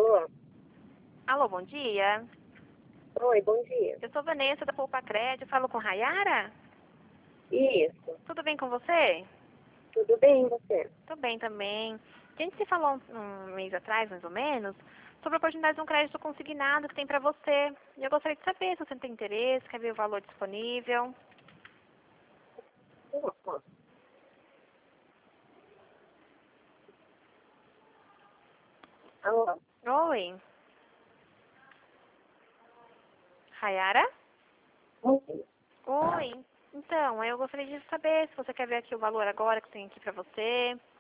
Alô? Alô, bom dia. Oi, bom dia. Eu sou Vanessa da Poupa Crédito. Falo com Rayara? Isso. Tudo bem com você? Tudo bem, e você? Tô bem também. A gente se falou um mês atrás, mais ou menos, sobre a oportunidade de um crédito consignado que tem pra você. E eu gostaria de saber se você tem interesse, quer ver o valor disponível. Alô? Oi. Rayara? Oi. Oi. Então, eu gostaria de saber se você quer ver aqui o valor agora que tem aqui pra você.